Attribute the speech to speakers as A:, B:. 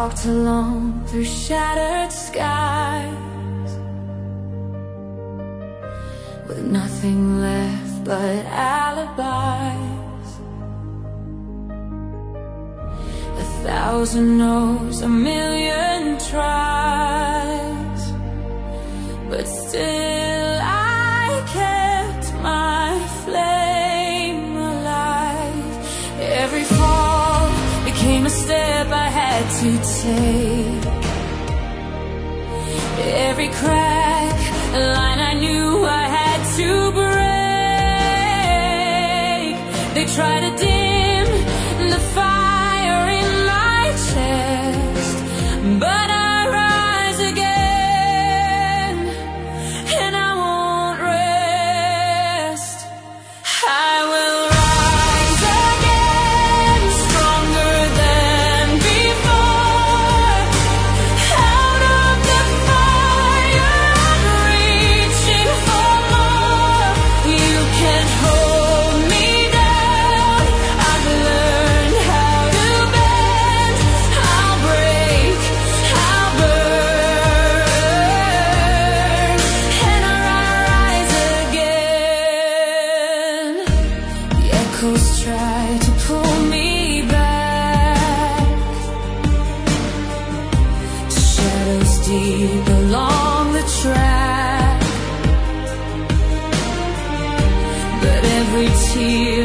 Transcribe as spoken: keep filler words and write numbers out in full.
A: walked alone through shattered skies, with nothing left but alibis. A thousand no's, a million tries, but still I kept my flame alive. Every fall became a step I had to take. Every crack, a line I knew I had to break. They try to dim the fire in my chest, but I rise again, and I won't rest. I will rise again, stronger than before. Out of the fire, I'm reaching for more. You can't hold me down. I've learned how to bend. I'll break, I'll burn, and I rise again. The echoes try to pull me back to shadows deep along the track, but every tear